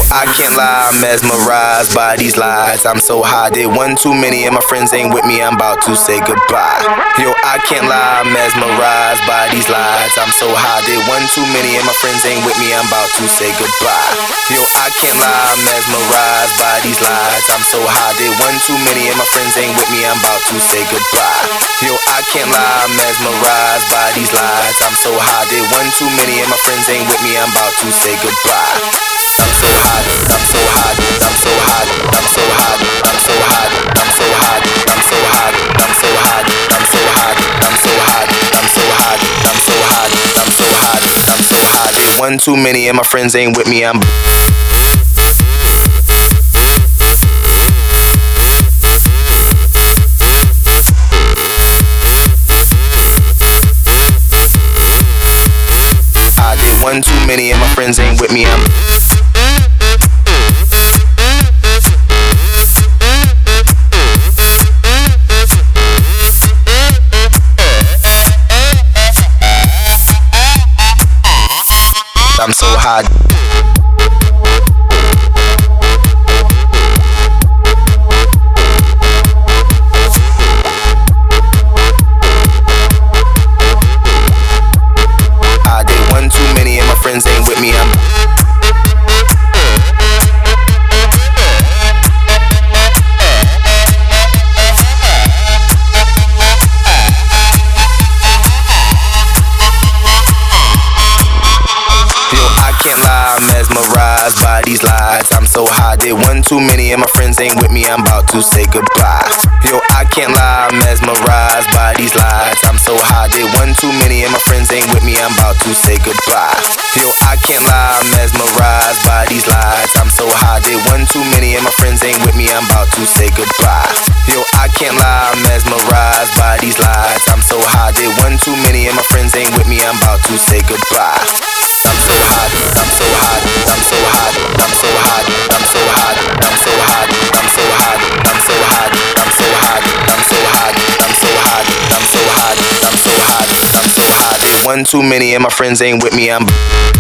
I can't lie, I'm mesmerized by these lies. I'm so high, did one too many and my friends ain't with me, I'm about to say goodbye. Yo, I can't lie, I'm mesmerized by these lies. I'm so high, did one too many and my friends ain't with me, I'm about to say goodbye. Yo, I can't lie, I'm mesmerized by these lies. I'm so high, did one too many and my friends ain't with me, I'm about to say goodbye. Yo, I can't lie, I'm mesmerized by these lies. I'm so high, did one too many and my friends ain't with me, I'm about to say goodbye. I'm so hot, I'm so hot, I'm so hot, I'm so hot, I'm so hot, I'm so hot, I'm so hot, I'm so hot, I'm so hot, I'm so hot, I'm so hot, I'm so hot, I'm so hot, I'm so hot. One too many and my friends ain't with me, I'm one too many and my friends ain't with me, I'm so hot. I did one too many and my friends ain't with me, can't lie, I'm mesmerized by these lies. I'm so high, did one too many and my friends ain't with me, I'm about to say goodbye. Yo, I can't lie, I'm mesmerized by these lies. I'm so high, did one too many and my friends ain't with me, I'm about to say goodbye. Yo, I can't lie, I'm mesmerized by these lies. I'm so high, did one too many and my friends ain't with me, I'm about to say goodbye. Yo, I can't lie, I'm mesmerized by these lies. I'm so high, did one too many and my friends ain't with me, I'm about to say goodbye. I'm so hot, I'm so hot, I'm so hot, I'm so hot, I'm so hot, I'm so hot, I'm so hot, I'm so hot, I'm so hot, I'm so hot, I'm so hot, I'm so hot, I'm so hot, I'm so hot. One too many and my friends ain't with me, I'm